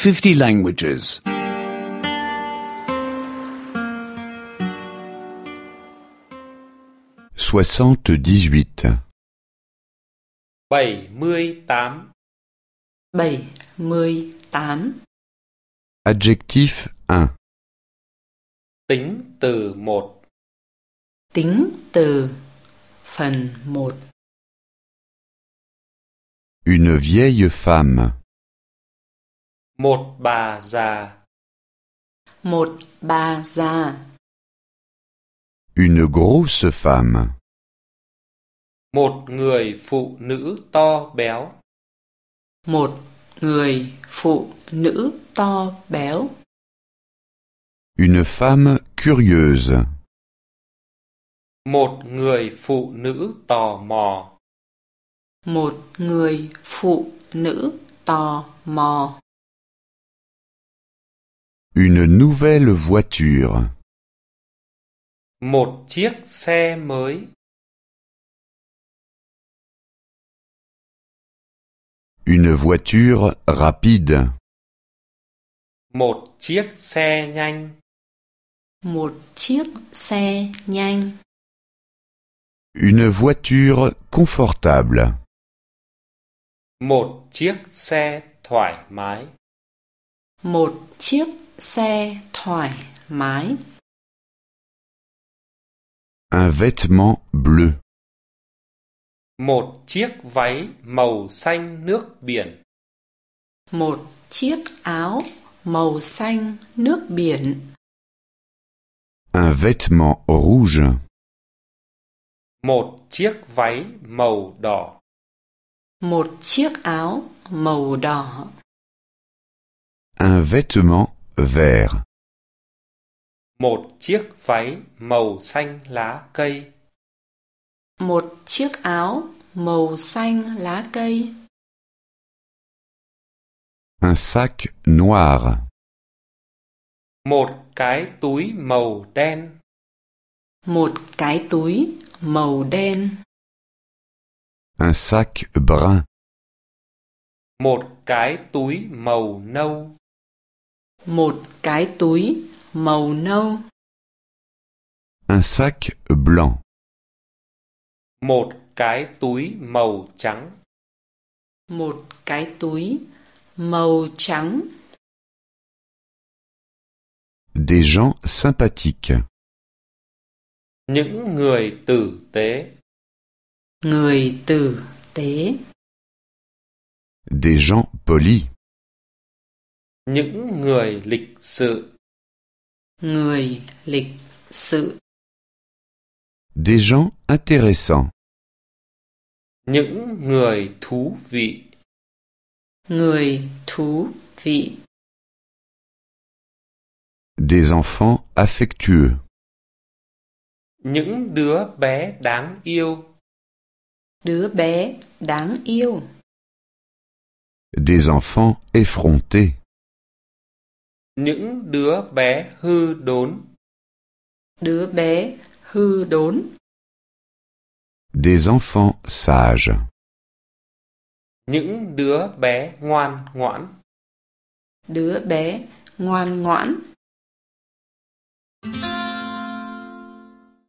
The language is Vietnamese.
50 languages. 78. 78. 78. Adjectif 1. Tính từ 1. Tính từ phần 1. Une vieille femme. Một bà già. Một bà già. Une grosse femme. Một người phụ nữ to béo. Một người phụ nữ to béo. Une femme curieuse. Một người phụ nữ tò mò. Một người phụ nữ tò mò. Une nouvelle voiture. Một chiếc xe mới. Une voiture rapide. Một chiếc xe nhanh. Một chiếc xe nhanh. Une voiture confortable. Một chiếc xe thoải mái. Một chiếc xe thoải mái. Un vêtement bleu. Một chiếc váy màu xanh nước biển. Một chiếc áo màu xanh nước biển. Un vêtement rouge. Một chiếc váy màu đỏ. Một chiếc áo màu đỏ. Un vêtement vert. Một chiếc váy màu xanh lá cây. Một chiếc áo màu xanh lá cây. Un sac noir. Một cái túi màu đen. Một cái túi màu đen. Un sac brun. Một cái túi màu nâu. Một cái túi màu nâu. Un sac blanc. Một cái túi màu trắng. Một cái túi màu trắng. Des gens sympathiques. Những người tử tế. Người tử tế. Des gens polis. Những người lịch sự. Người lịch sự. Des gens intéressants. Những người thú vị. Người thú vị. Des enfants affectueux. Những đứa bé đáng yêu. Đứa bé đáng yêu. Des enfants effrontés. Những đứa bé hư đốn. Đứa bé hư đốn. Des enfants sages. Những đứa bé ngoan ngoãn. Đứa bé ngoan ngoãn.